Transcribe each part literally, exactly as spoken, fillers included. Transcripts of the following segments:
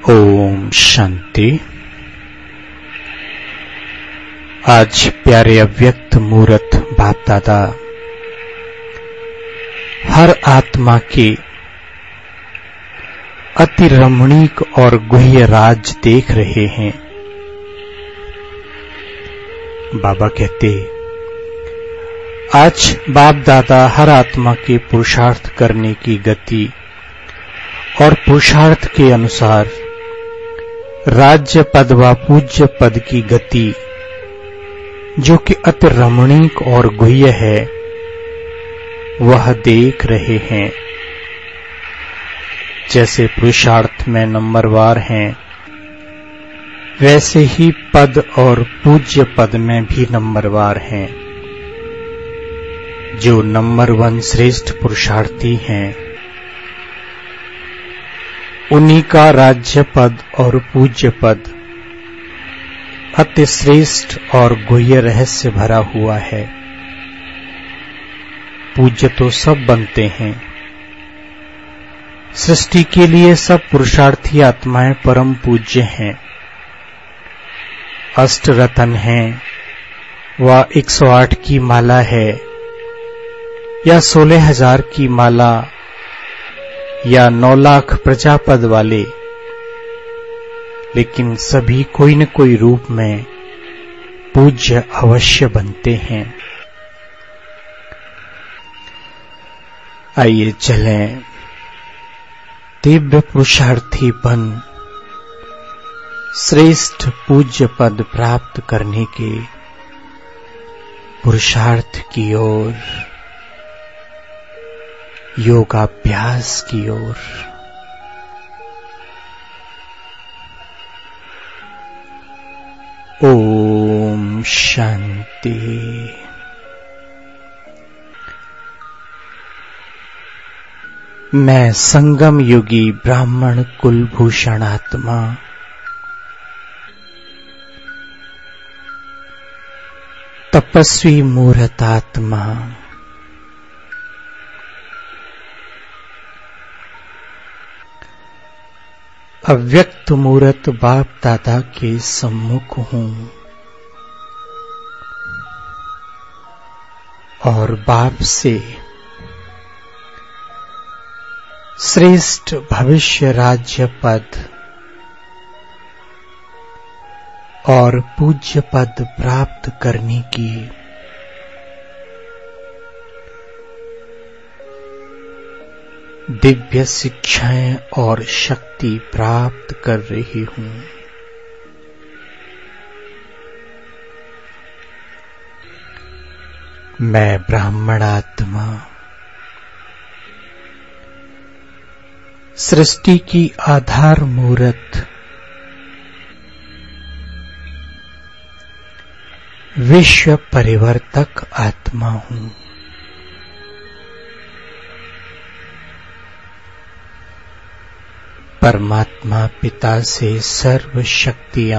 ओम शांति। आज प्यारे अव्यक्त मूर्त बाप दादा हर आत्मा के अति रमणीक और गुह्य राज देख रहे हैं। बाबा कहते, आज बाप दादा हर आत्मा के पुरुषार्थ करने की गति और पुरुषार्थ के अनुसार राज्य पद व पूज्य पद की गति, जो कि अति रमणीक और गुह्य है, वह देख रहे हैं। जैसे पुरुषार्थ में नंबरवार हैं, वैसे ही पद और पूज्य पद में भी नंबरवार हैं। जो नंबर वन श्रेष्ठ पुरुषार्थी हैं, उन्हीं का राज्य पद और पूज्य पद अति श्रेष्ठ और गुह्य रहस्य भरा हुआ है। पूज्य तो सब बनते हैं। सृष्टि के लिए सब पुरुषार्थी आत्माएं परम पूज्य हैं। अष्ट रतन हैं, व एक सौ आठ की माला है, या सोलह हजार की माला, या नौ लाख प्रजापद वाले, लेकिन सभी कोई न कोई रूप में पूज्य अवश्य बनते हैं। आइए चलें दिव्य पुरुषार्थी बन श्रेष्ठ पूज्य पद प्राप्त करने के पुरुषार्थ की ओर, योगाभ्यास की ओर। ओम शांति। मैं संगम युगी ब्राह्मण कुलभूषण आत्मा तपस्वी मूर्त आत्मा अव्यक्त मूर्त बाप दादा के सम्मुख हूं और बाप से श्रेष्ठ भविष्य राज्य पद और पूज्य पद प्राप्त करने की दिव्य शिक्षाएं और शक्ति प्राप्त कर रही हूं। मैं ब्राह्मण आत्मा सृष्टि की आधार मूर्त विश्व परिवर्तक आत्मा हूं। परमात्मा पिता से सर्व शक्तियां,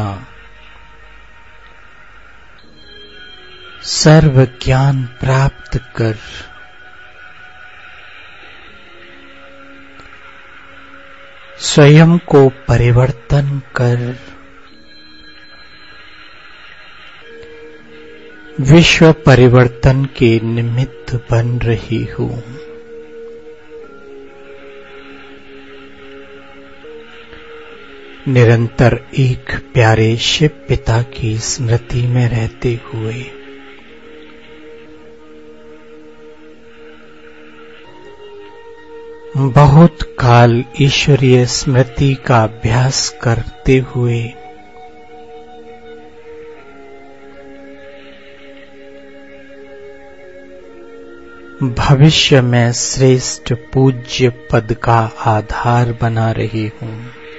सर्व ज्ञान प्राप्त कर स्वयं को परिवर्तन कर विश्व परिवर्तन के निमित्त बन रही हूं। निरंतर एक प्यारे शिव पिता की स्मृति में रहते हुए बहुत काल ईश्वरीय स्मृति का अभ्यास करते हुए भविष्य में श्रेष्ठ पूज्य पद का आधार बना रही हूं।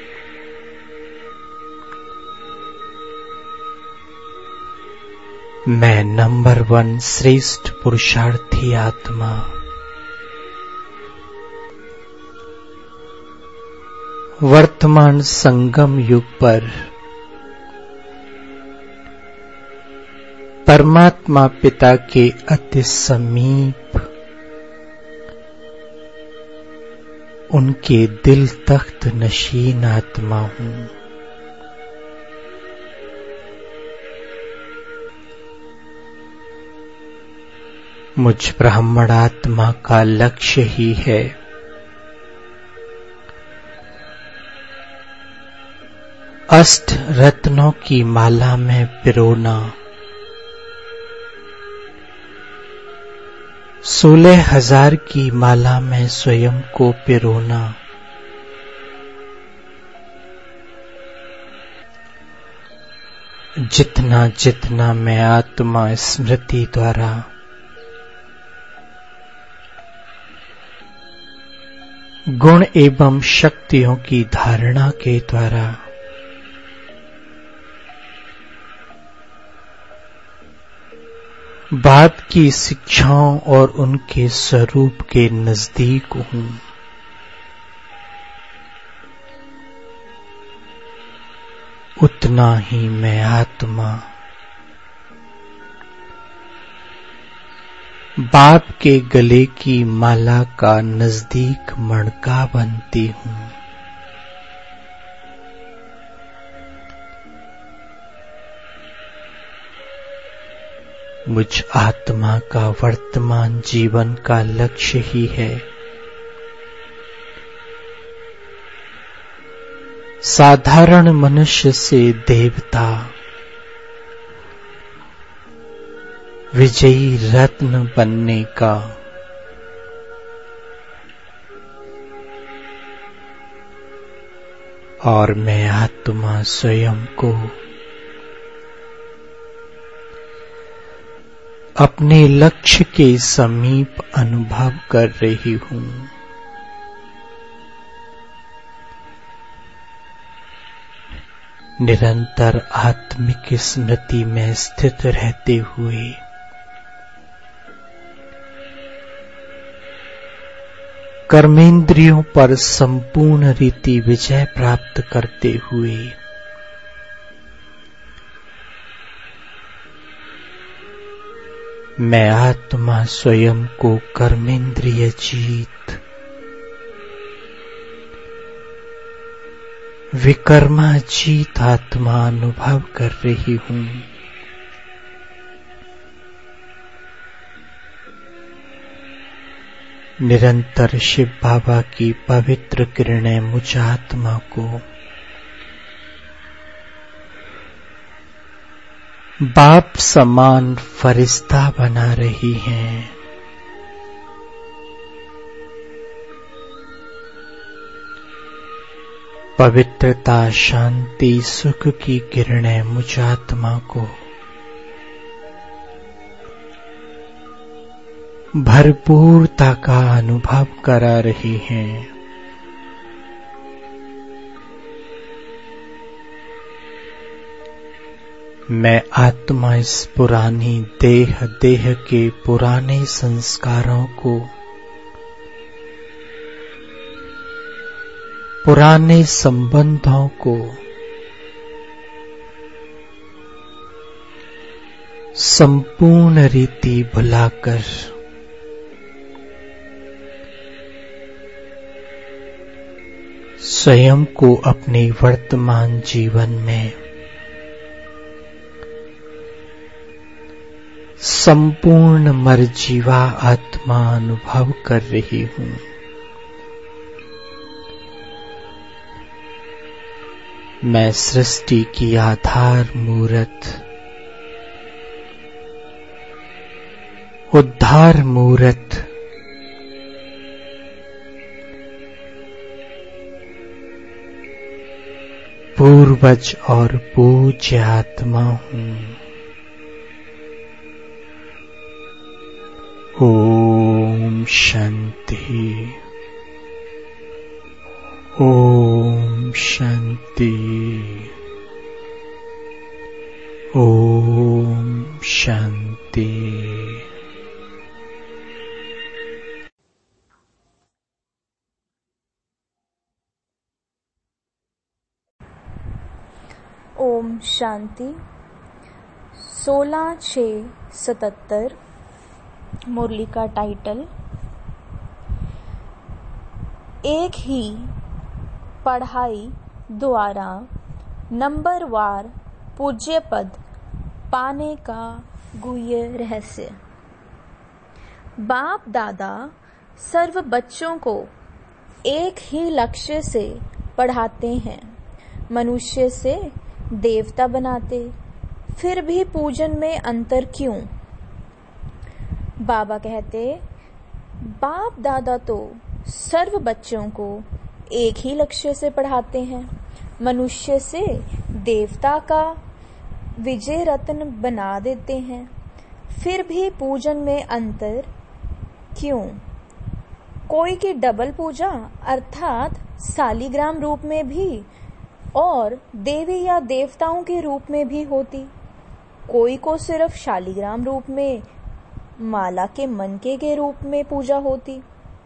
मैं नंबर वन श्रेष्ठ पुरुषार्थी आत्मा वर्तमान संगम युग पर परमात्मा पिता के अति समीप उनके दिल तख्त नशीन आत्मा हूं। मुझ ब्राह्मण आत्मा का लक्ष्य ही है अष्ट रत्नों की माला में पिरोना, सोलह हजार की माला में स्वयं को पिरोना, जितना जितना मैं आत्मा स्मृति द्वारा गुण एवं शक्तियों की धारणा के द्वारा बाप की शिक्षाओं और उनके स्वरूप के नजदीक हूं, उतना ही मैं आत्मा बाप के गले की माला का नजदीक मणका बनती हूं। मुझ आत्मा का वर्तमान जीवन का लक्ष्य ही है साधारण मनुष्य से देवता, विजयी रत्न बनने का। और मैं आत्मा स्वयं को अपने लक्ष्य के समीप अनुभव कर रही हूं। निरंतर आत्मिक स्मृति में स्थित रहते हुए कर्मेंद्रियों पर संपूर्ण रीति विजय प्राप्त करते हुए मैं आत्मा स्वयं को कर्मेंद्रिय जीत, विकर्मा जीत आत्मा अनुभव कर रही हूं। निरंतर शिव बाबा की पवित्र किरणें मुझ आत्मा को बाप समान फरिश्ता बना रही हैं। पवित्रता, शांति, सुख की किरणें मुझ आत्मा को भरपूरता का अनुभव करा रही हैं। मैं आत्मा इस पुरानी देह देह के पुराने संस्कारों को, पुराने संबंधों को संपूर्ण रीति भुलाकर स्वयं को अपने वर्तमान जीवन में संपूर्ण मर्जीवा आत्मा अनुभव कर रही हूं। मैं सृष्टि की आधार मूरत, उद्धार मूरत, पूर्वज और पूज्य आत्मा हूं। ओम शांति, ओम शांति, ओम शांति। ओम शांति। सोलह छः सतहत्तर। मुरली का टाइटल, एक ही पढ़ाई द्वारा नंबरवार पूज्य पद पाने का गुह्य रहस्य। बाप दादा सर्व बच्चों को एक ही लक्ष्य से पढ़ाते हैं, मनुष्य से देवता बनाते, फिर भी पूजन में अंतर क्यों? बाबा कहते, बाप दादा तो सर्व बच्चों को एक ही लक्ष्य से पढ़ाते हैं, मनुष्य से देवता का विजय रत्न बना देते हैं, फिर भी पूजन में अंतर क्यों? कोई की डबल पूजा अर्थात सालीग्राम रूप में भी और देवी या देवताओं के रूप में भी होती, कोई को सिर्फ शालीग्राम रूप में माला के मनके के रूप में पूजा होती।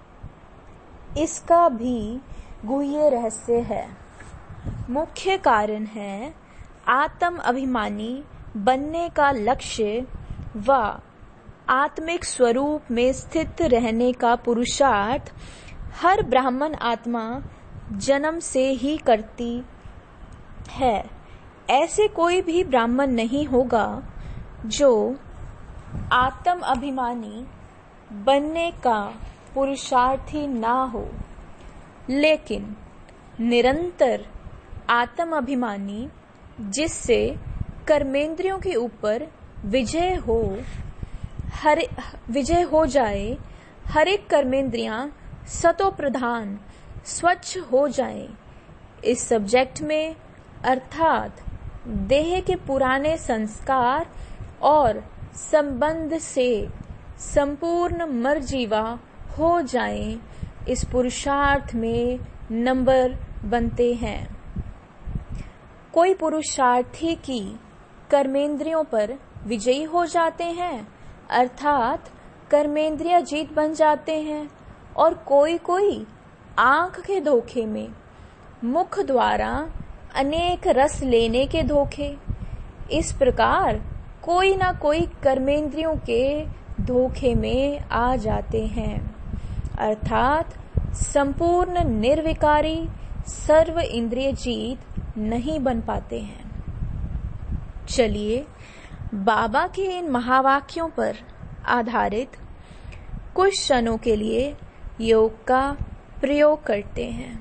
इसका भी गुह्य रहस्य है। मुख्य कारण है आत्म अभिमानी बनने का लक्ष्य व आत्मिक स्वरूप में स्थित रहने का पुरुषार्थ हर ब्राह्मण आत्मा जन्म से ही करती है। ऐसे कोई भी ब्राह्मण नहीं होगा जो आत्म अभिमानी बनने का पुरुषार्थी ना हो, लेकिन निरंतर आत्म अभिमानी जिससे कर्मेंद्रियों के ऊपर विजय हो हर विजय हो जाए, हर एक कर्मेंद्रियां सतो प्रधान स्वच्छ हो जाएं। इस सब्जेक्ट में अर्थात देह के पुराने संस्कार और संबंध से संपूर्ण मरजीवा हो जाएं, इस पुरुषार्थ में नंबर बनते हैं। कोई पुरुषार्थी की कर्मेंद्रियों पर विजयी हो जाते हैं, अर्थात कर्मेंद्रिय जीत बन जाते हैं, और कोई कोई आंख के धोखे में, मुख द्वारा अनेक रस लेने के धोखे, इस प्रकार कोई ना कोई कर्मेंद्रियों के धोखे में आ जाते हैं, अर्थात संपूर्ण निर्विकारी सर्व इंद्रिय जीत नहीं बन पाते हैं। चलिए बाबा के इन महावाक्यों पर आधारित कुछ क्षणों के लिए योग का प्रयोग करते हैं।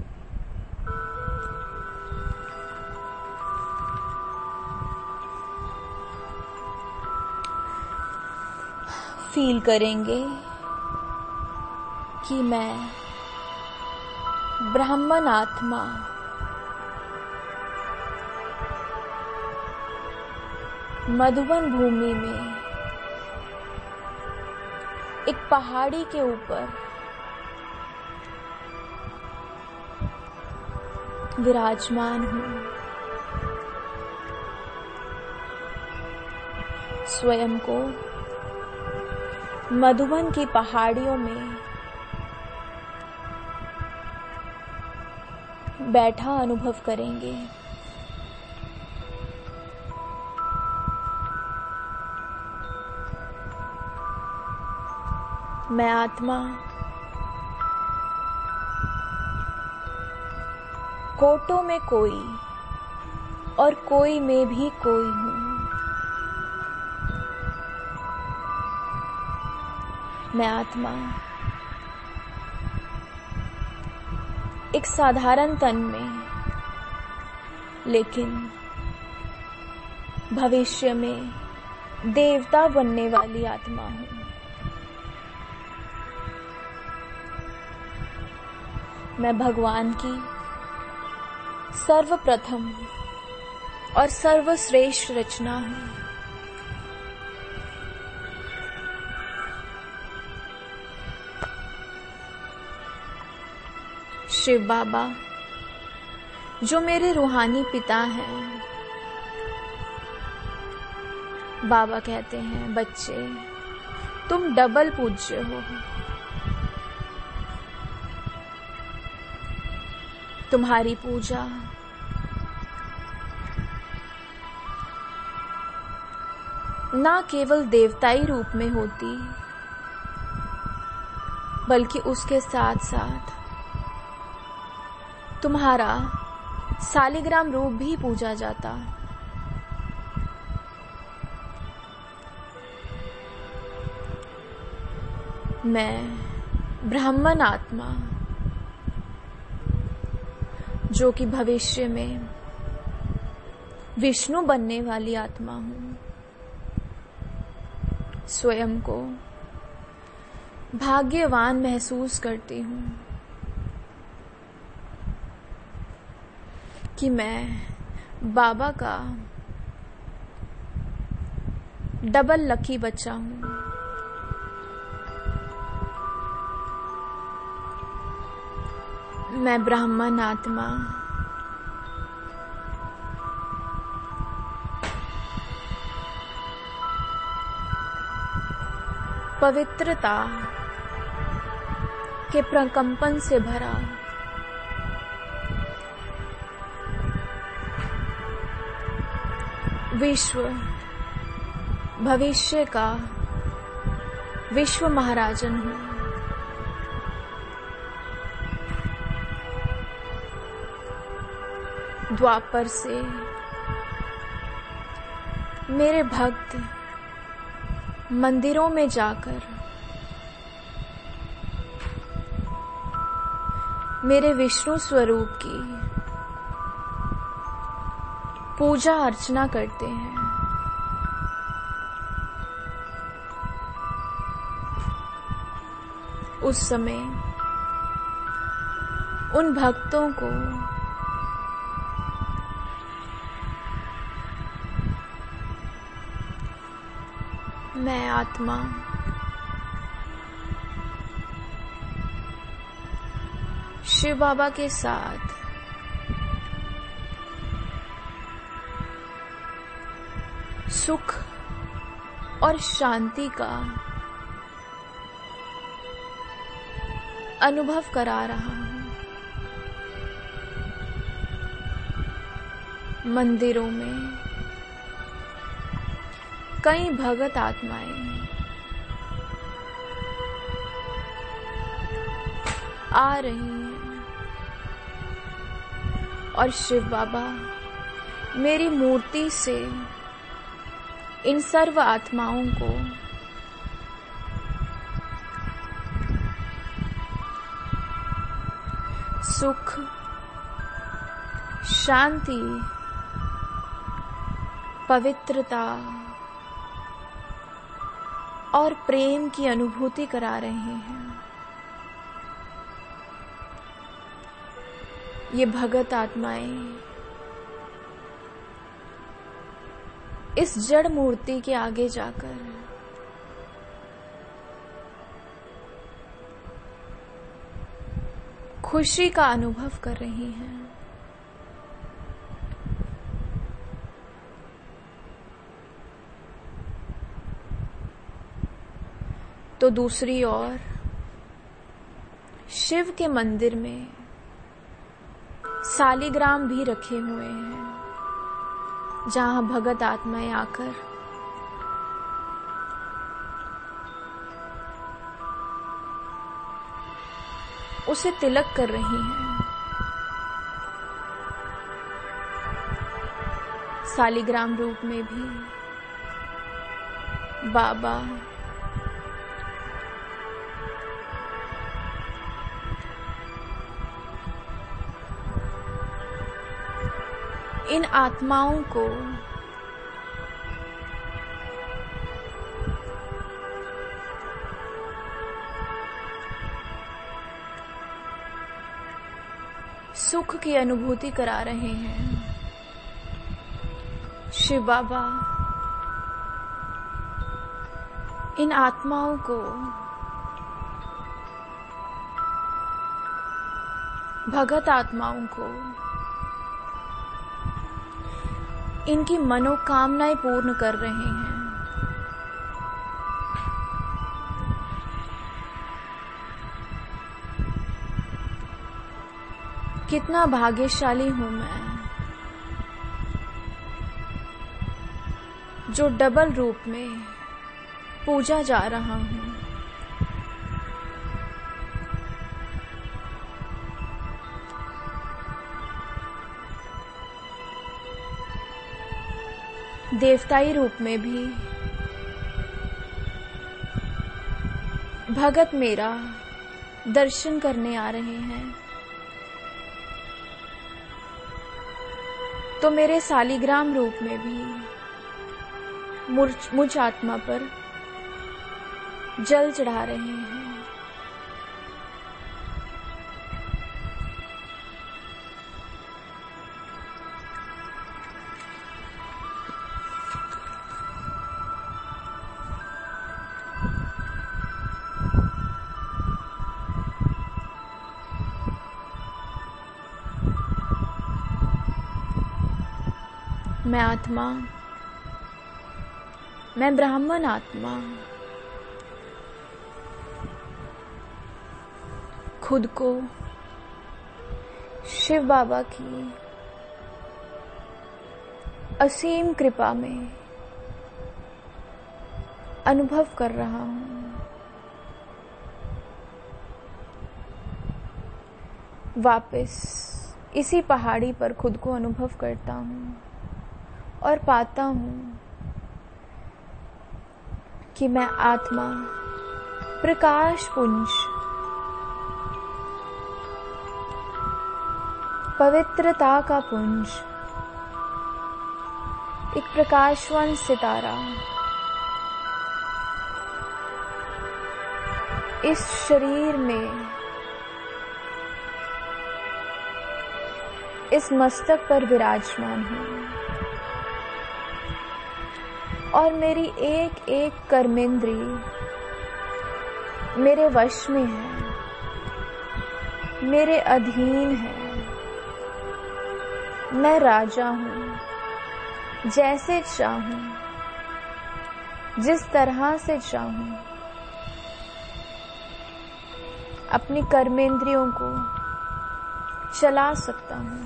फील करेंगे कि मैं ब्राह्मण आत्मा मधुबन भूमि में एक पहाड़ी के ऊपर विराजमान हूँ। स्वयं को मधुबन की पहाड़ियों में बैठा अनुभव करेंगे। मैं आत्मा कोटों में कोई और कोई में भी कोई हूँ। मैं आत्मा एक साधारण तन में, लेकिन भविष्य में देवता बनने वाली आत्मा हूँ। मैं भगवान की सर्वप्रथम और सर्वश्रेष्ठ रचना हूँ। शिव बाबा जो मेरे रूहानी पिता हैं, बाबा कहते हैं, बच्चे तुम डबल पूज्य हो। तुम्हारी पूजा ना केवल देवताई रूप में होती, बल्कि उसके साथ साथ तुम्हारा सालिग्राम रूप भी पूजा जाता। मैं ब्राह्मण आत्मा, जो कि भविष्य में विष्णु बनने वाली आत्मा हूं, स्वयं को भाग्यवान महसूस करती हूं कि मैं बाबा का डबल लकी बच्चा हूं। मैं ब्राह्मण आत्मा पवित्रता के प्रकंपन से भरा विश्व भविष्य का विश्व महाराजन हूं। द्वापर से मेरे भक्त मंदिरों में जाकर मेरे विष्णु स्वरूप की पूजा अर्चना करते हैं। उस समय उन भक्तों को मैं आत्मा शिव बाबा के साथ सुख और शांति का अनुभव करा रहा हूं। मंदिरों में कई भगत आत्माएं आ रही हैं और शिव बाबा मेरी मूर्ति से इन सर्व आत्माओं को सुख, शांति, पवित्रता और प्रेम की अनुभूति करा रहे हैं। ये भगत आत्माएं इस जड़ मूर्ति के आगे जाकर खुशी का अनुभव कर रही हैं। तो दूसरी ओर शिव के मंदिर में सालिग्राम भी रखे हुए हैं, जहां भगत आत्माएं आकर उसे तिलक कर रही हैं। सालिग्राम रूप में भी बाबा इन आत्माओं को सुख की अनुभूति करा रहे हैं। शिव बाबा इन आत्माओं को भगत आत्माओं को इनकी मनोकामनाएं पूर्ण कर रहे हैं। कितना भाग्यशाली हूं मैं, जो डबल रूप में पूजा जा रहा हूं। देवताई रूप में भी भगत मेरा दर्शन करने आ रहे हैं, तो मेरे शालिग्राम रूप में भी मुझ, मुझ आत्मा पर जल चढ़ा रहे हैं। मैं आत्मा, मैं ब्राह्मण आत्मा खुद को शिव बाबा की असीम कृपा में अनुभव कर रहा हूँ। वापस इसी पहाड़ी पर खुद को अनुभव करता हूँ और पाता हूँ कि मैं आत्मा प्रकाश पुंज, पवित्रता का पुंज, एक प्रकाशवान सितारा इस शरीर में, इस मस्तक पर विराजमान हूँ और मेरी एक एक कर्मेंद्रिय मेरे वश में है, मेरे अधीन है। मैं राजा हूँ, जैसे चाहूं, जिस तरह से चाहूं अपनी कर्मेंद्रियों को चला सकता हूँ।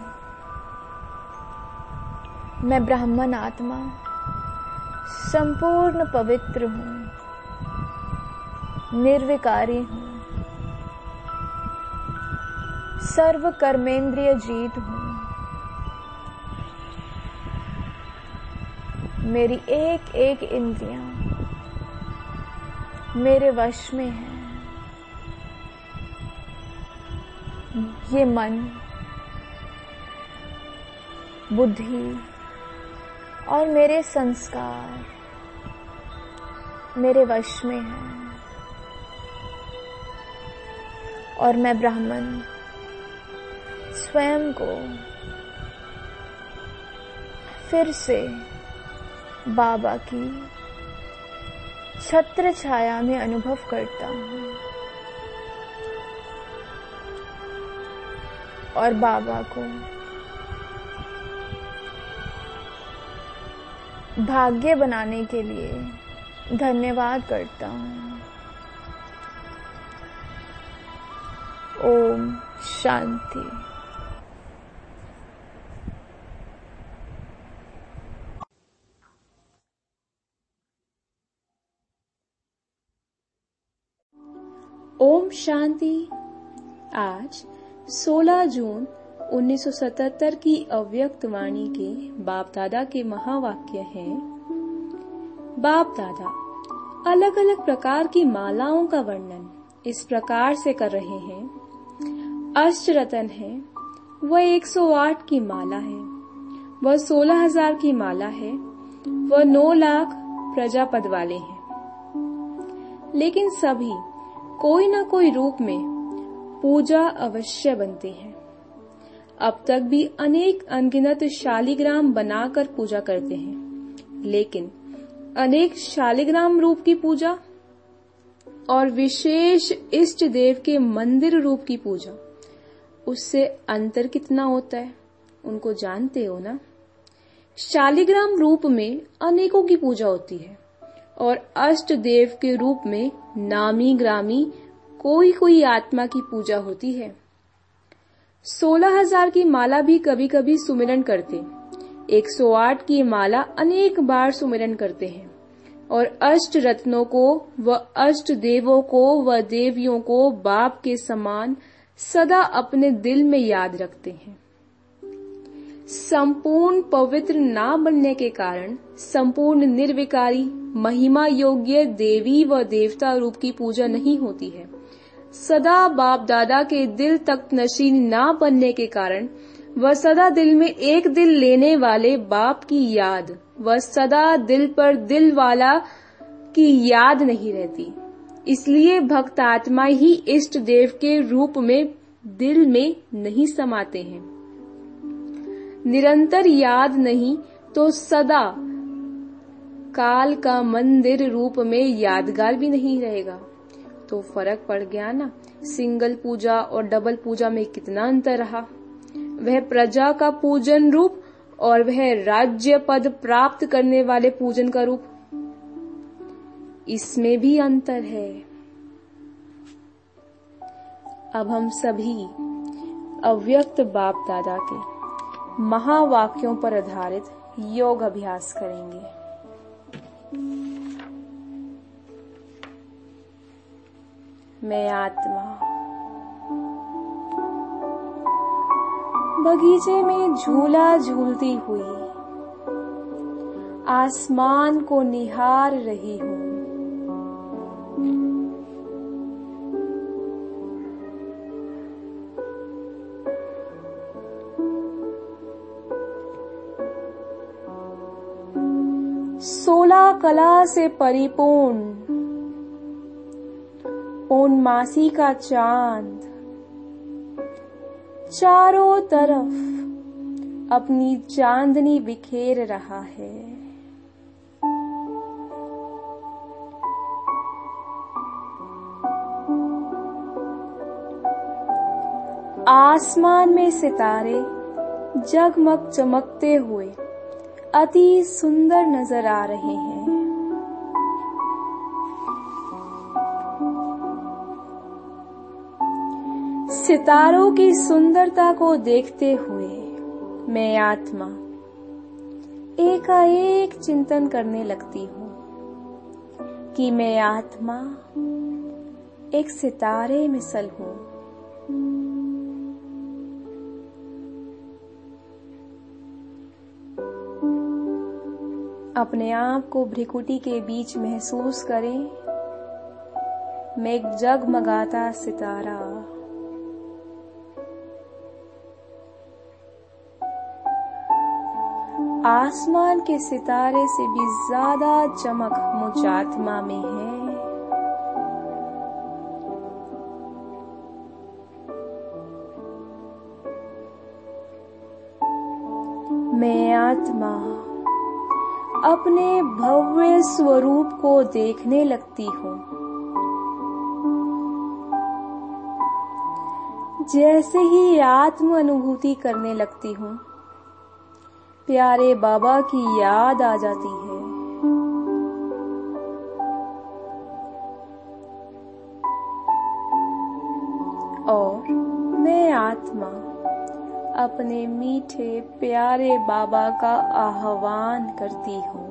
मैं ब्राह्मण आत्मा संपूर्ण पवित्र हूँ, निर्विकारी हूँ, सर्व कर्मेंद्रिय जीत हूँ। मेरी एक एक इंद्रियां मेरे वश में है। ये मन, बुद्धि और मेरे संस्कार मेरे वश में है और मैं ब्राह्मण स्वयं को फिर से बाबा की छत्र छाया में अनुभव करता हूँ और बाबा को भाग्य बनाने के लिए धन्यवाद करता हूँ। ओम शांति। ओम शांति। आज सोलह जून उन्नीस सौ सतहत्तर की अव्यक्त वाणी के बाप दादा के महावाक्य हैं। बाप दादा अलग अलग प्रकार की मालाओं का वर्णन इस प्रकार से कर रहे हैं। अष्टरत्न है, वह एक सौ आठ की माला है, वह सोलह हजार की माला है, वह नौ लाख प्रजापद वाले हैं। लेकिन सभी कोई न कोई रूप में पूजा अवश्य बनते हैं। अब तक भी अनेक अनगिनत शालिग्राम बनाकर पूजा करते हैं, लेकिन अनेक शालिग्राम रूप की पूजा और विशेष इष्ट देव के मंदिर रूप की पूजा, उससे अंतर कितना होता है उनको जानते हो ना। शालिग्राम रूप में अनेकों की पूजा होती है और अष्ट देव के रूप में नामी ग्रामी कोई कोई आत्मा की पूजा होती है। सोलह हजार की माला भी कभी कभी सुमिरन करते, एक सौ आठ की माला अनेक बार सुमिरन करते हैं और अष्ट रत्नों को व अष्ट देवों को व देवियों को बाप के समान सदा अपने दिल में याद रखते हैं। संपूर्ण पवित्र ना बनने के कारण संपूर्ण निर्विकारी महिमा योग्य देवी व देवता रूप की पूजा नहीं होती है। सदा बाप दादा के दिल तक नशीन ना बनने के कारण वह सदा दिल में एक दिल लेने वाले बाप की याद वह सदा दिल पर दिल वाला की याद नहीं रहती। इसलिए भक्त आत्मा ही इष्ट देव के रूप में दिल में नहीं समाते हैं। निरंतर याद नहीं तो सदा काल का मंदिर रूप में यादगार भी नहीं रहेगा। तो फर्क पड़ गया ना, सिंगल पूजा और डबल पूजा में कितना अंतर रहा। वह प्रजा का पूजन रूप और वह राज्य पद प्राप्त करने वाले पूजन का रूप, इसमें भी अंतर है। अब हम सभी अव्यक्त बाप दादा के महावाक्यों पर आधारित योग अभ्यास करेंगे। मैं आत्मा बगीचे में झूला झूलती हुई आसमान को निहार रही हूँ। सोलह कला से परिपूर्ण पूर्णमासी का चांद चारों तरफ अपनी चांदनी बिखेर रहा है। आसमान में सितारे जगमग चमकते हुए अति सुंदर नजर आ रहे हैं। सितारों की सुंदरता को देखते हुए मैं आत्मा एकाएक चिंतन करने लगती हूँ कि मैं आत्मा एक सितारे मिसल हूँ। अपने आप को भ्रिकुटी के बीच महसूस करें। मैं एक जगमगाता सितारा। आसमान के सितारे से भी ज्यादा चमक मुझ आत्मा में है। मैं आत्मा अपने भव्य स्वरूप को देखने लगती हूँ। जैसे ही आत्म अनुभूति करने लगती हूँ, प्यारे बाबा की याद आ जाती है। और मैं आत्मा अपने मीठे प्यारे बाबा का आह्वान करती हूँ।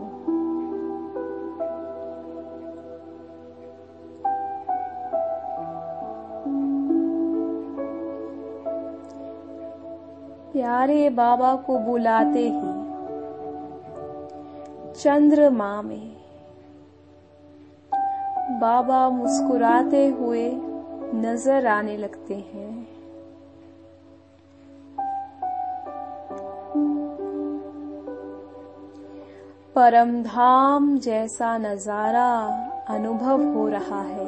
प्यारे बाबा को बुलाते ही चंद्रमा में बाबा मुस्कुराते हुए नजर आने लगते हैं। परमधाम जैसा नजारा अनुभव हो रहा है।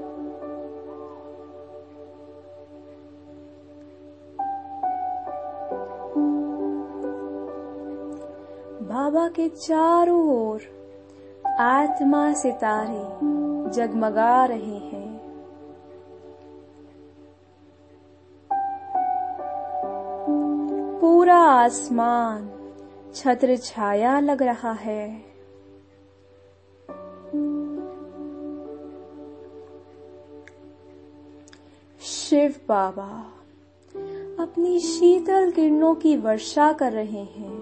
बाबा के चारों ओर आत्मा सितारे जगमगा रहे हैं। पूरा आसमान छत्र छाया लग रहा है। शिव बाबा अपनी शीतल किरणों की वर्षा कर रहे हैं।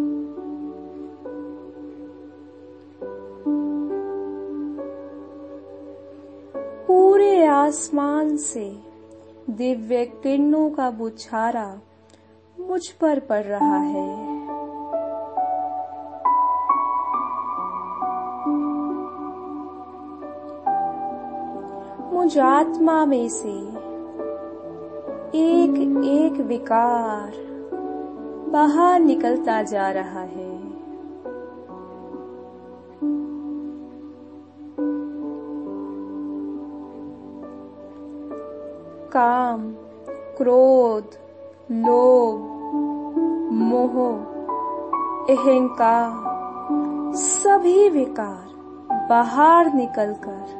पूरे आसमान से दिव्य किरणों का बुछारा मुझ पर पड़ रहा है। मुझ आत्मा में से एक एक विकार बाहर निकलता जा रहा है। काम, क्रोध, लोभ, मोह, अहंकार, सभी विकार बाहर निकलकर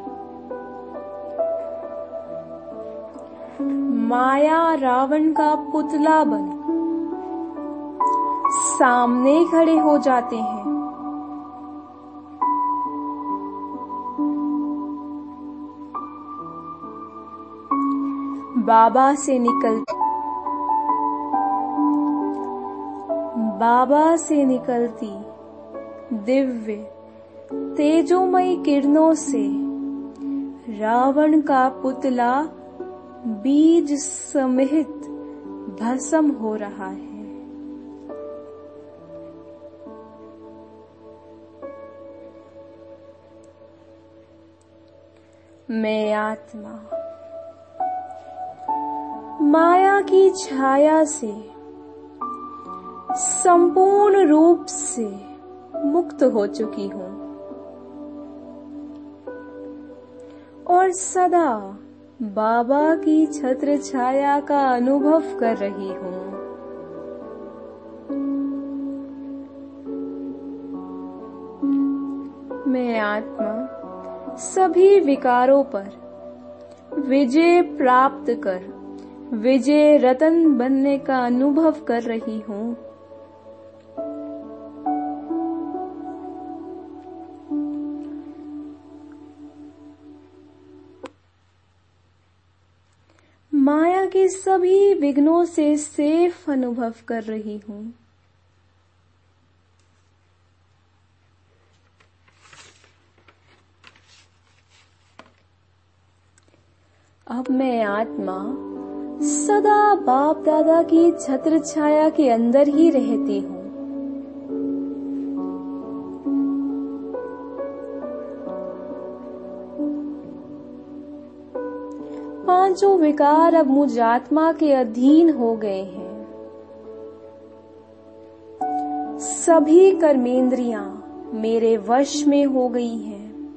माया रावण का पुतला बन सामने खड़े हो जाते हैं। बाबा से निकल बाबा से निकलती दिव्य तेजोमयी किरणों से रावण का पुतला बीज समेत भस्म हो रहा है। मैं आत्मा माया की छाया से संपूर्ण रूप से मुक्त हो चुकी हूँ और सदा बाबा की छत्र छाया का अनुभव कर रही हूँ। मैं आत्मा सभी विकारों पर विजय प्राप्त कर विजय रतन बनने का अनुभव कर रही हूँ। माया के सभी विघ्नों से सेफ अनुभव कर रही हूँ। अब मैं आत्मा सदा बाप दादा की छत्र छाया के अंदर ही रहती हूँ। पांचों विकार अब मुझ आत्मा के अधीन हो गए हैं। सभी कर्मेंद्रियां मेरे वश में हो गई हैं।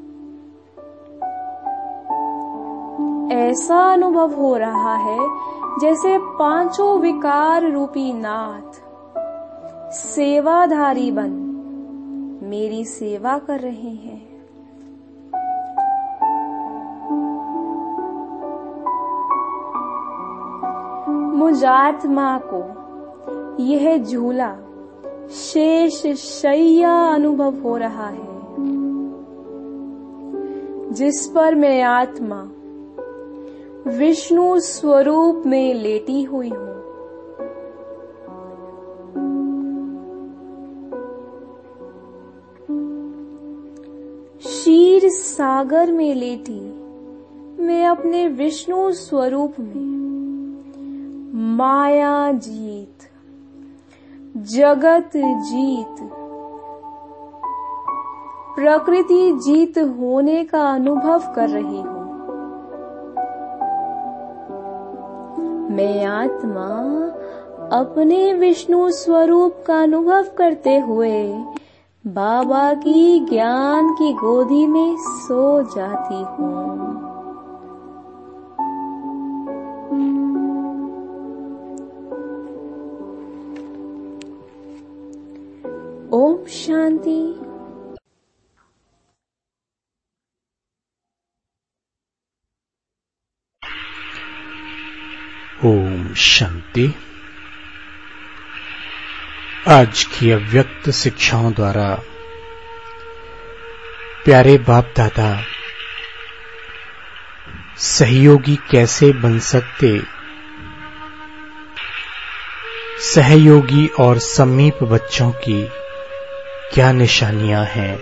ऐसा अनुभव हो रहा है जैसे पांचों विकार रूपी नाथ सेवाधारी बन मेरी सेवा कर रहे हैं। मुझ आत्मा को यह झूला शेष शैया अनुभव हो रहा है, जिस पर मैं आत्मा विष्णु स्वरूप में लेटी हुई हूँ। क्षीर सागर में लेटी मैं अपने विष्णु स्वरूप में माया जीत, जगत जीत, प्रकृति जीत होने का अनुभव कर रही हूँ। मैं आत्मा अपने विष्णु स्वरूप का अनुभव करते हुए बाबा की ज्ञान की गोदी में सो जाती हूँ। ओम शांति। ओम शांति। आज की अव्यक्त शिक्षाओं द्वारा प्यारे बाप दादा सहयोगी कैसे बन सकते, सहयोगी और समीप बच्चों की क्या निशानियां हैं,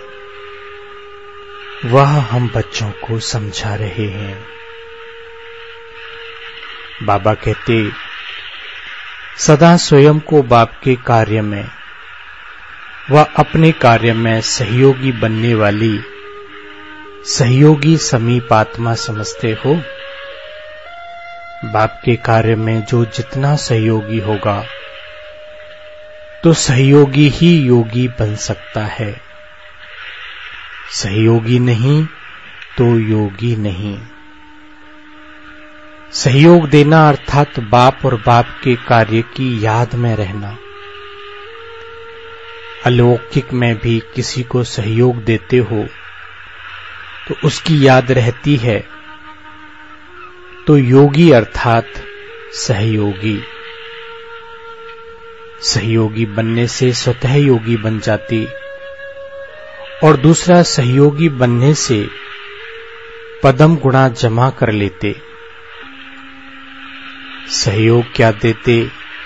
वह हम बच्चों को समझा रहे हैं। बाबा कहते सदा स्वयं को बाप के कार्य में व अपने कार्य में सहयोगी बनने वाली सहयोगी समीप आत्मा समझते हो। बाप के कार्य में जो जितना सहयोगी होगा तो सहयोगी ही योगी बन सकता है, सहयोगी नहीं तो योगी नहीं। सहयोग देना अर्थात बाप और बाप के कार्य की याद में रहना। अलौकिक में भी किसी को सहयोग देते हो तो उसकी याद रहती है, तो योगी अर्थात सहयोगी। सहयोगी बनने से स्वतः योगी बन जाती और दूसरा सहयोगी बनने से पदम गुणा जमा कर लेते। सहयोग क्या देते?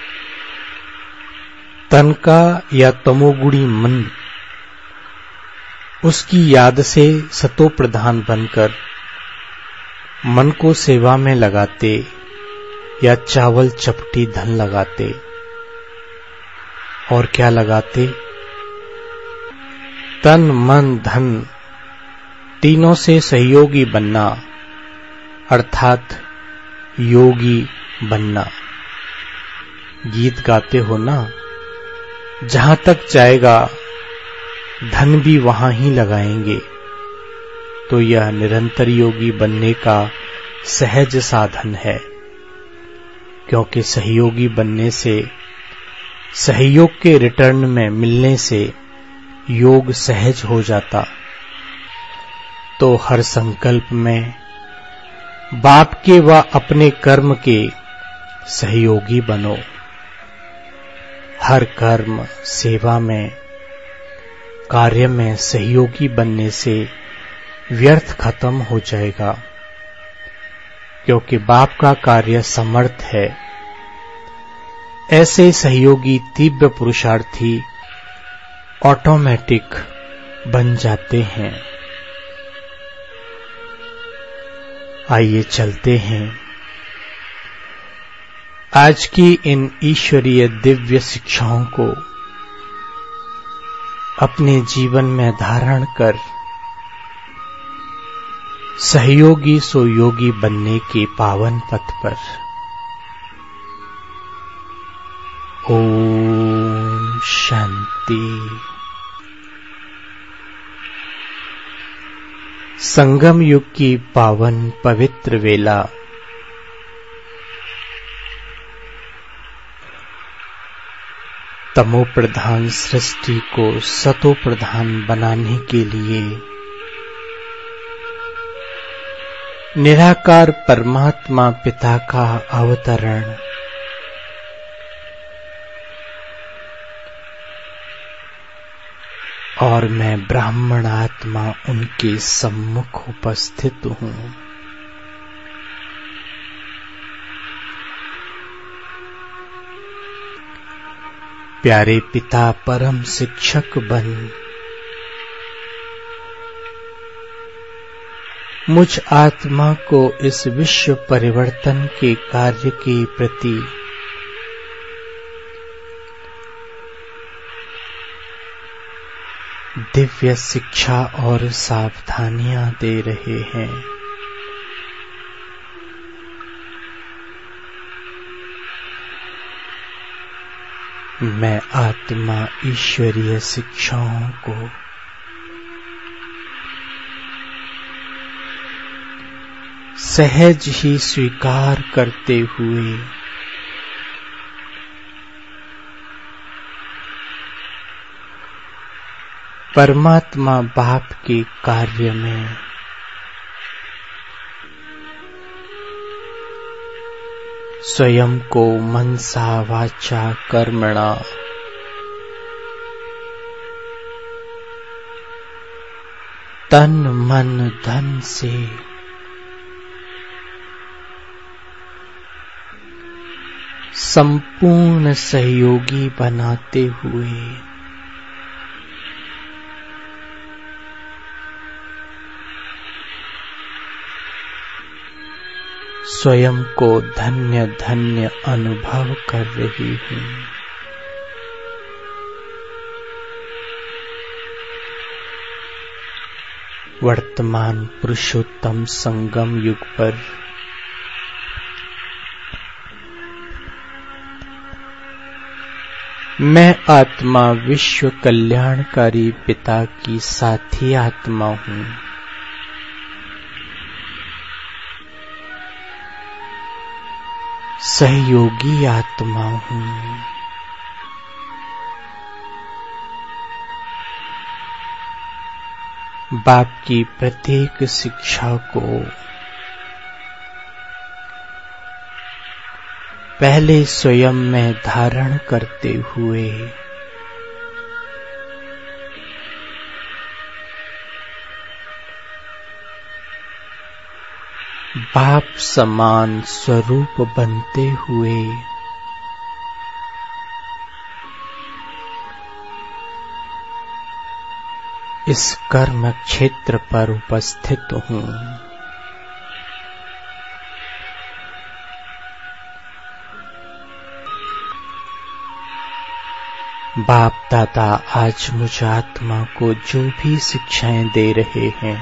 तन का या तमोगुणी मन, उसकी याद से सतो प्रधान बनकर मन को सेवा में लगाते या चावल चपटी धन लगाते। और क्या लगाते? तन मन धन तीनों से सहयोगी बनना अर्थात योगी बनना। गीत गाते हो ना, जहां तक जाएगा धन भी वहां ही लगाएंगे, तो यह निरंतर योगी बनने का सहज साधन है। क्योंकि सहयोगी बनने से, सहयोग के रिटर्न में मिलने से योग सहज हो जाता। तो हर संकल्प में बाप के व अपने कर्म के सहयोगी बनो। हर कर्म सेवा में, कार्य में सहयोगी बनने से व्यर्थ खत्म हो जाएगा, क्योंकि बाप का कार्य समर्थ है। ऐसे सहयोगी तीव्र पुरुषार्थी ऑटोमेटिक बन जाते हैं। आइए चलते हैं आज की इन ईश्वरीय दिव्य शिक्षाओं को अपने जीवन में धारण कर सहयोगी सो योगी बनने के पावन पथ पर। ओम शांति। संगम युग की पावन पवित्र वेला तमो प्रधान सृष्टि को सतो प्रधान बनाने के लिए निराकार परमात्मा पिता का अवतरण और मैं ब्राह्मण आत्मा उनके सम्मुख उपस्थित हूँ। प्यारे पिता परम शिक्षक बन मुझ आत्मा को इस विश्व परिवर्तन के कार्य के प्रति दिव्य शिक्षा और सावधानियां दे रहे हैं। मैं आत्मा ईश्वरीय शिक्षाओं को सहज ही स्वीकार करते हुए परमात्मा बाप के कार्य में स्वयं को मनसा वाचा कर्मणा तन मन धन से संपूर्ण सहयोगी बनाते हुए स्वयं को धन्य धन्य अनुभव कर रही हूँ। वर्तमान पुरुषोत्तम संगम युग पर मैं आत्मा विश्व कल्याणकारी पिता की साथी आत्मा हूँ। सहयोगी आत्मा हूँ। बाप की प्रत्येक शिक्षा को पहले स्वयं में धारण करते हुए बाप समान स्वरूप बनते हुए इस कर्म क्षेत्र पर उपस्थित हूँ। बाप दादा आज मुझ आत्मा को जो भी शिक्षाएं दे रहे हैं,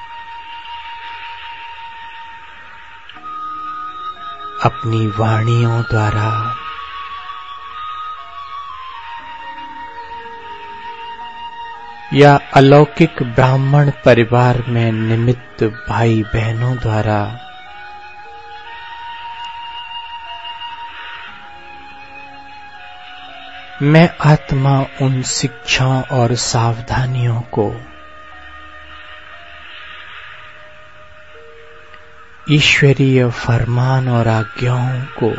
अपनी वाणियों द्वारा या अलौकिक ब्राह्मण परिवार में निमित्त भाई बहनों द्वारा मैं आत्मा उन शिक्षाओं और सावधानियों को ईश्वरीय फरमान और आज्ञाओं को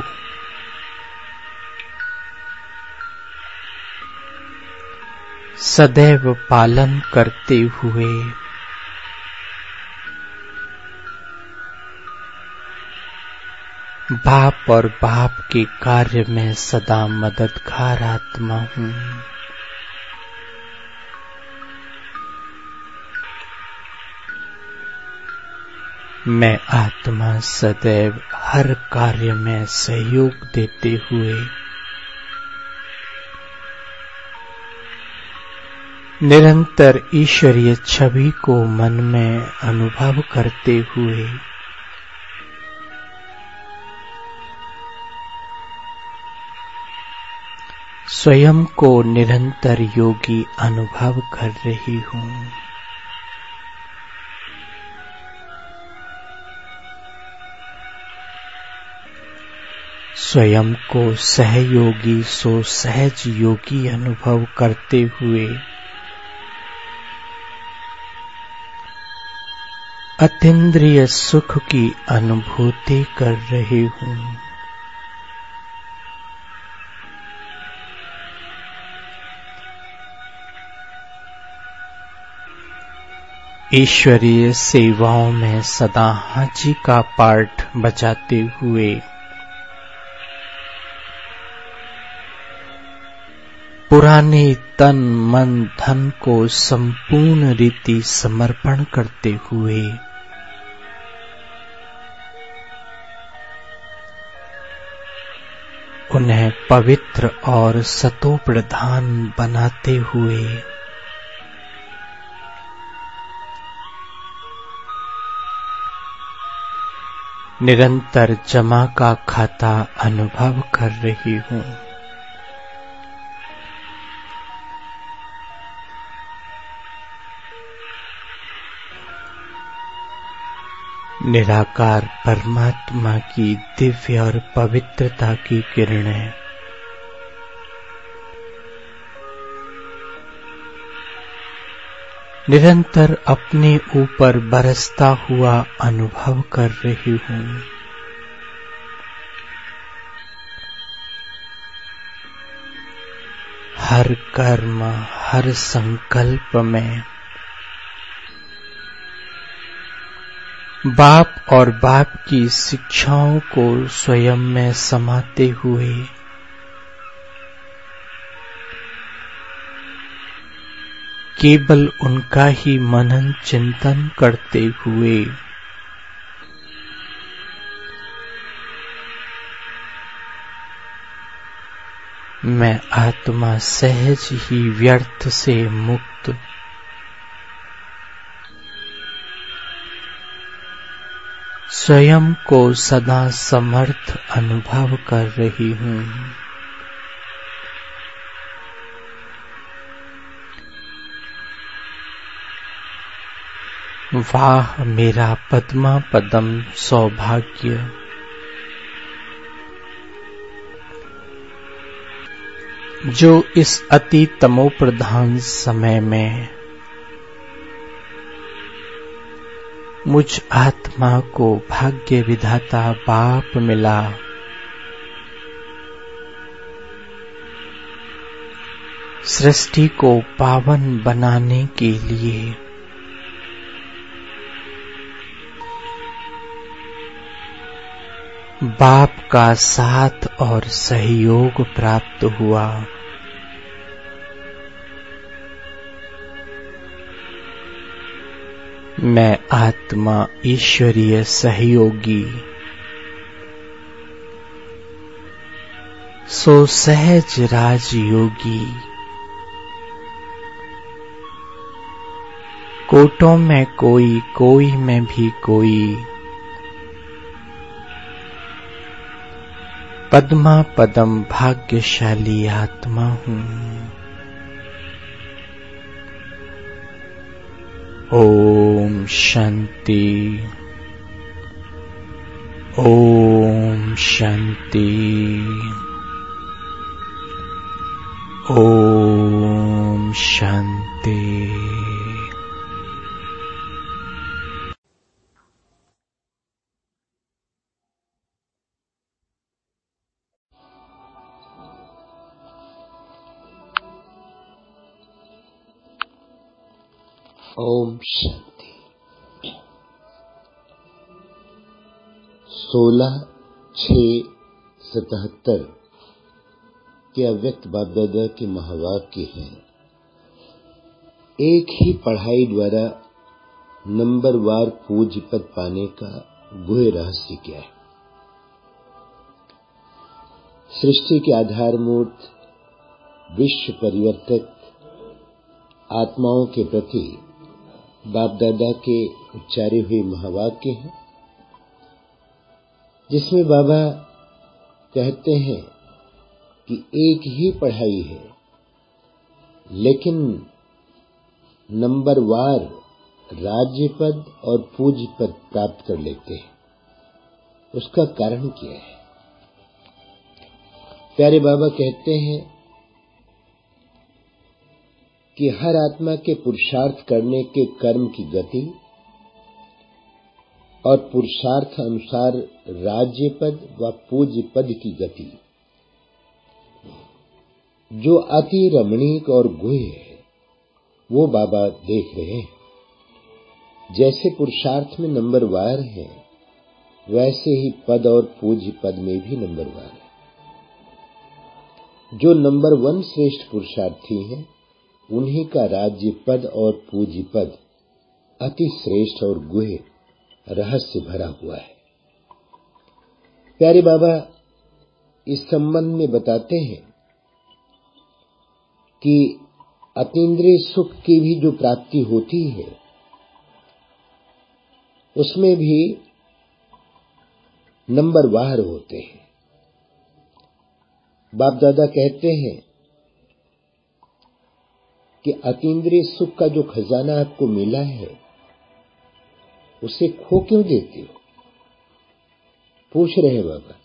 सदैव पालन करते हुए बाप और बाप के कार्य में सदा मददगार आत्मा हूँ। मैं आत्मा सदैव हर कार्य में सहयोग देते हुए निरंतर ईश्वरीय छवि को मन में अनुभव करते हुए स्वयं को निरंतर योगी अनुभव कर रही हूँ। स्वयं को सहयोगी सो सहज योगी अनुभव करते हुए अतीन्द्रिय सुख की अनुभूति कर रही हूँ। ईश्वरीय सेवाओं में सदा हाजी का पाठ बजाते हुए पुराने तन मन धन को संपूर्ण रीति समर्पण करते हुए उन्हें पवित्र और सतो प्रधान बनाते हुए निरंतर जमा का खाता अनुभव कर रही हूँ। निराकार परमात्मा की दिव्य और पवित्रता की किरणें निरंतर अपने ऊपर बरसता हुआ अनुभव कर रही हूँ। हर कर्म हर संकल्प में बाप और बाप की शिक्षाओं को स्वयं में समाते हुए केवल उनका ही मनन चिंतन करते हुए मैं आत्मा सहज ही व्यर्थ से मुक्त, स्वयं को सदा समर्थ अनुभव कर रही हूँ। वाह मेरा पद्मा पदम सौभाग्य, जो इस अति तमोप्रधान समय में मुझ आत्मा को भाग्य विधाता बाप मिला। सृष्टि को पावन बनाने के लिए बाप का साथ और सहयोग प्राप्त हुआ। मैं आत्मा ईश्वरीय सहयोगी, सो सहज राजयोगी, कोटों में कोई, कोई में भी कोई, पद्मा पदम भाग्यशाली आत्मा हूँ। ओम शांति, ओम शांति, ओम शांति। ओम शांति। सोलह छः सतहत्तर के अव्यक्त बाप दादा के महावाक्य हैं। एक ही पढ़ाई द्वारा नंबरवार पूज्य पद पाने का गुह्य रहस्य क्या है? सृष्टि के आधारमूर्त विश्व परिवर्तक आत्माओं के प्रति बाप दादा के उच्चारे हुए महावाक्य हैं, जिसमें बाबा कहते हैं कि एक ही पढ़ाई है, लेकिन नंबरवार राज्य पद और पूज्य पद प्राप्त कर लेते हैं। उसका कारण क्या है? प्यारे बाबा कहते हैं कि हर आत्मा के पुरुषार्थ करने के कर्म की गति और पुरुषार्थ अनुसार राज्य पद व पूज्य पद की गति जो अति रमणीक और गुह्य है, वो बाबा देख रहे हैं। जैसे पुरुषार्थ में नंबरवार है, वैसे ही पद और पूज्य पद में भी नंबरवार है। जो नंबर वन श्रेष्ठ पुरुषार्थी हैं, उन्हीं का राज्य पद और पूज्य पद अति श्रेष्ठ और गुह्य रहस्य भरा हुआ है। प्यारे बाबा इस संबंध में बताते हैं कि अतीन्द्रिय सुख की भी जो प्राप्ति होती है, उसमें भी नंबरवार होते हैं। बाप दादा कहते हैं कि अतीन्द्रिय सुख का जो खजाना आपको मिला है, उसे खो क्यों देते हो? पूछ रहे हैं बाबा।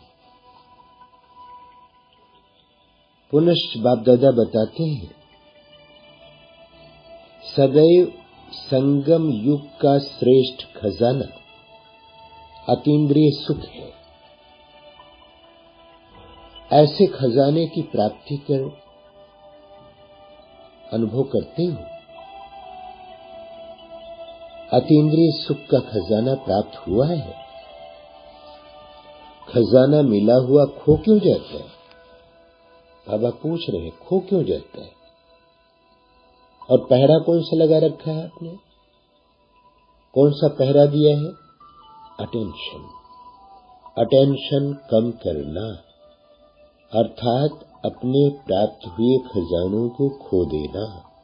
पुनश्च बाप दादा बताते हैं, सदैव संगम युग का श्रेष्ठ खजाना अतीन्द्रिय सुख है। ऐसे खजाने की प्राप्ति करो। अनुभव करते हो? अतीन्द्रिय सुख का खजाना प्राप्त हुआ है। खजाना मिला हुआ खो क्यों जाता है? बाबा पूछ रहे हैं, खो क्यों जाता है? और पहरा कौन सा लगा रखा है आपने? कौन सा पहरा दिया है? अटेंशन। अटेंशन कम करना, अर्थात अपने प्राप्त हुए खजानों को खो देना।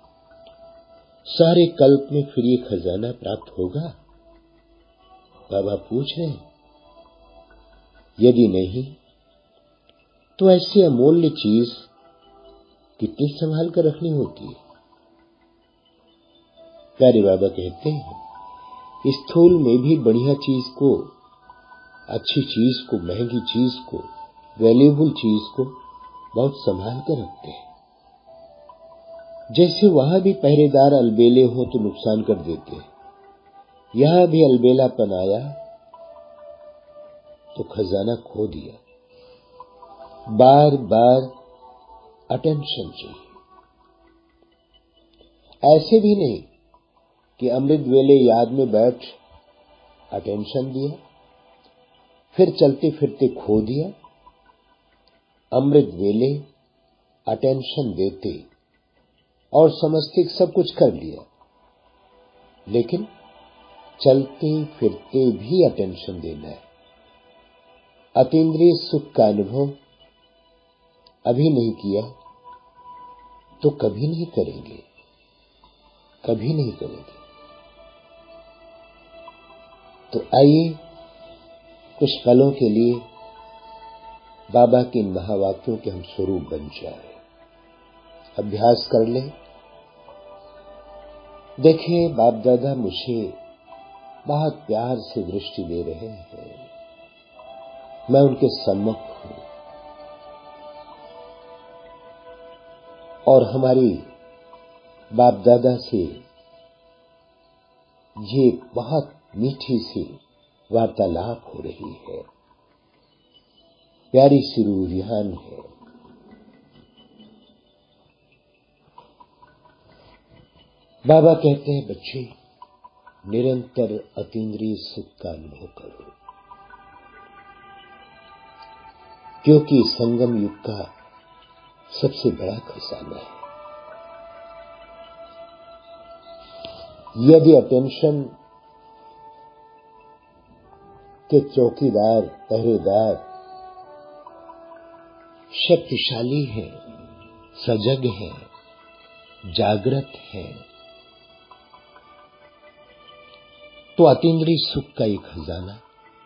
सारे कल्प में फिर ये खजाना प्राप्त होगा? बाबा पूछ रहे हैं। यदि नहीं तो ऐसी अमूल्य चीज कितनी संभाल कर रखनी होती है। प्यारे बाबा कहते हैं, स्थूल में भी बढ़िया चीज को, अच्छी चीज को, महंगी चीज को, वैल्यूएबल चीज को बहुत संभाल कर रखते हैं। जैसे वहां भी पहरेदार अलबेले हो तो नुकसान कर देते हैं, यहां भी अलबेलापन आया तो खजाना खो दिया। बार बार अटेंशन चाहिए। ऐसे भी नहीं कि अमृत वेले याद में बैठ अटेंशन दिया, फिर चलते फिरते खो दिया। अमृत वेले अटेंशन देते और समझते सब कुछ कर लिया, लेकिन चलते फिरते भी अटेंशन देना है। अतीन्द्रिय सुख का अनुभव अभी नहीं किया तो कभी नहीं करेंगे, कभी नहीं करेंगे। तो आइए कुछ पलों के लिए बाबा के इन महावाक्यों के हम स्वरूप बन जाए, अभ्यास कर ले। देखिए, बाप दादा मुझे बहुत प्यार से दृष्टि दे रहे हैं, मैं उनके सम्मुख हूं और हमारी बाप दादा से ये बहुत मीठी सी वार्तालाप हो रही है, प्यारी सी रूहान है। बाबा कहते हैं, बच्चे निरंतर अतीन्द्रिय सुख का अनुभव करो, क्योंकि संगम युग का सबसे बड़ा खजाना है। यदि अटेंशन के चौकीदार, पहरेदार शक्तिशाली हैं, सजग हैं, जागृत हैं, तो अतीन्द्रिय सुख का एक खजाना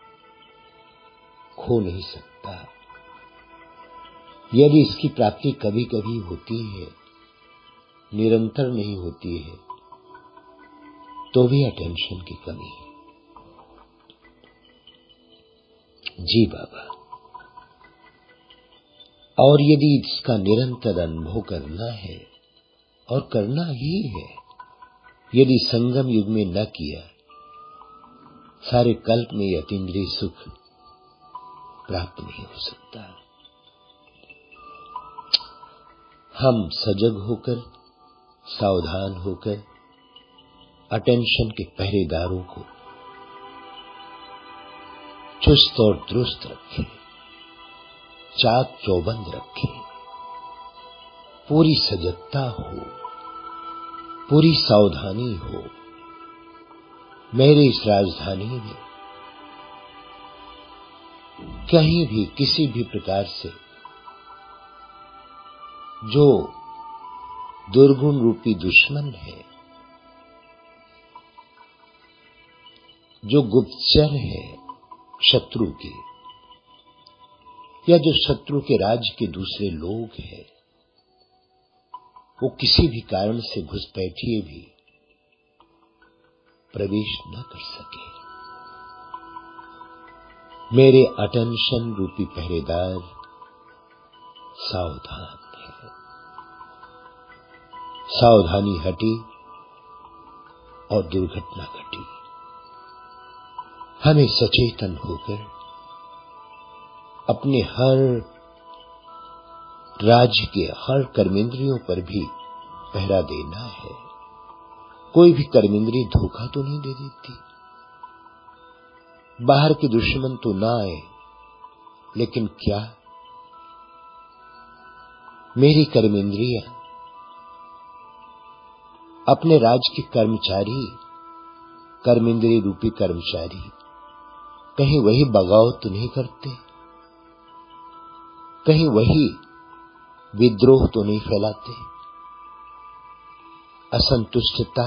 खो नहीं सकता। यदि इसकी प्राप्ति कभी कभी होती है, निरंतर नहीं होती है, तो भी अटेंशन की कमी है। जी बाबा। और यदि इसका निरंतर अनुभव करना है, और करना ही है, यदि संगम युग में न किया, सारे कल्प में अतीन्द्रिय सुख प्राप्त नहीं हो सकता। हम सजग होकर, सावधान होकर अटेंशन के पहरेदारों को चुस्त और दुरुस्त रखें, चाक चौबंद रखें, पूरी सजगता हो, पूरी सावधानी हो। मेरे इस राजधानी में कहीं भी किसी भी प्रकार से जो दुर्गुण रूपी दुश्मन है, जो गुप्तचर है शत्रु के, या जो शत्रु के राज्य के दूसरे लोग हैं, वो किसी भी कारण से घुसपैठिए भी प्रवेश न कर सके। मेरे अटेंशन रूपी पहरेदार सावधान है। सावधानी हटी और दुर्घटना घटी। हमें सचेतन होकर अपने हर राज्य के हर कर्मेंद्रियों पर भी पहरा देना है। कोई भी कर्मेंद्रिय धोखा तो नहीं दे देती। बाहर के दुश्मन तो ना आए, लेकिन क्या मेरी कर्मेंद्रियां, अपने राज्य के कर्मचारी, कर्मेंद्रिय रूपी कर्मचारी, कहीं वही बगावत तो नहीं करते, कहीं वही विद्रोह तो नहीं फैलाते, असंतुष्टता,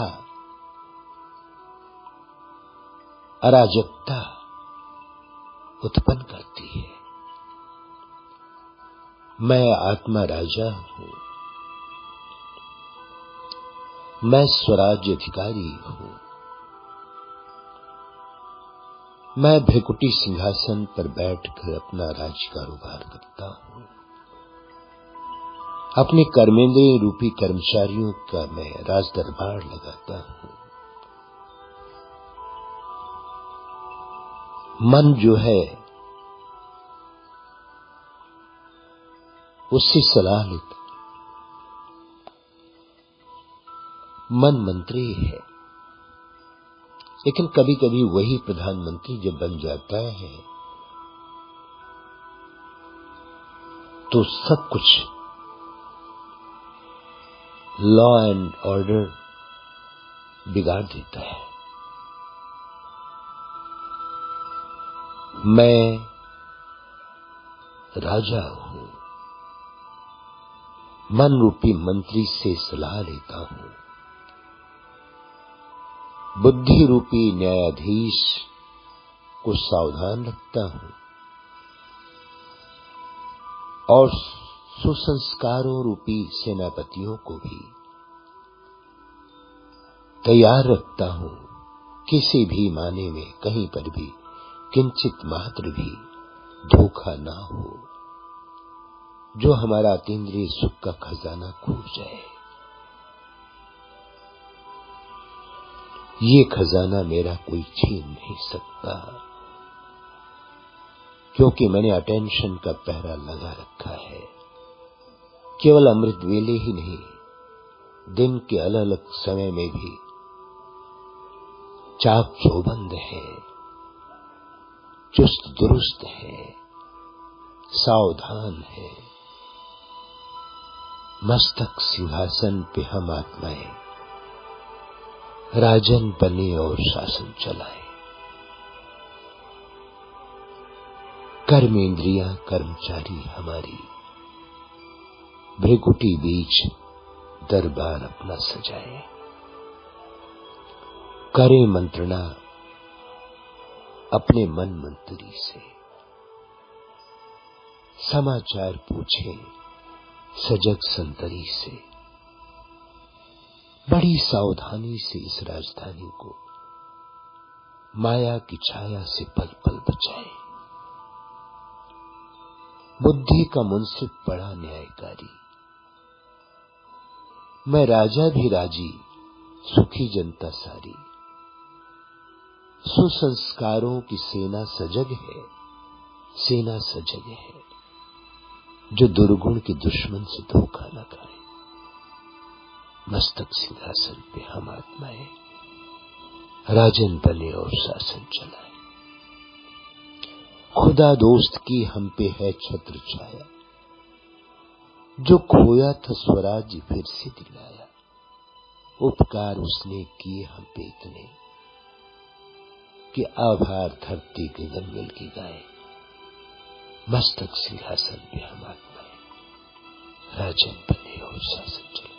अराजकता उत्पन्न करती है। मैं आत्मा राजा हूं, मैं स्वराज्य अधिकारी हूं, मैं भृकुटी सिंहासन पर बैठकर अपना राज कारोबार करता हूं। अपने कर्मेंद्रिय रूपी कर्मचारियों का मैं राज दरबार लगाता हूं। मन जो है उससे सलाह लेता, मन मंत्री है, लेकिन कभी कभी वही प्रधानमंत्री जब बन जाता है तो सब कुछ लॉ एंड ऑर्डर बिगाड़ देता है। मैं राजा हूं, मन रूपी मंत्री से सलाह लेता हूं, बुद्धि रूपी न्यायाधीश को सावधान रखता हूं और सुसंस्कारों रूपी सेनापतियों को भी तैयार रखता हूं। किसी भी माने में कहीं पर भी किंचित मात्र भी धोखा ना हो, जो हमारा अतीन्द्रिय सुख का खजाना खो जाए। ये खजाना मेरा कोई छीन नहीं सकता, क्योंकि मैंने अटेंशन का पहरा लगा रखा है। केवल अमृत वेले ही नहीं, दिन के अलग अलग समय में भी चाक चौबंद है, चुस्त दुरुस्त है, सावधान है। मस्तक सिंहासन पे हम आत्माएं राजन बने और शासन चलाए। कर्मेंद्रियां कर्मचारी हमारी भृकुटी बीच दरबार अपना सजाए। करे मंत्रणा अपने मन मंत्री से, समाचार पूछे सजग संतरी से। बड़ी सावधानी से इस राजधानी को माया की छाया से पल पल बचाए। बुद्धि का मुंसिफ बड़ा न्यायकारी, मैं राजा भी राजी, सुखी जनता सारी। सुसंस्कारों की सेना सजग है, सेना सजग है, जो दुर्गुण के दुश्मन से धोखा न खाए। मस्तक सिंहासन पे हम आत्माएं राजन बने और शासन चलाए। खुदा दोस्त की हम पे है छत्र छाया, जो खोया था स्वराज्य फिर से दिलाया। उपकार उसने किए हम पे इतने कि आभार धरती गगन मिल की गाए। मस्तक सिंहासन पे हम आत्माएं राजन बने और शासन चलाए।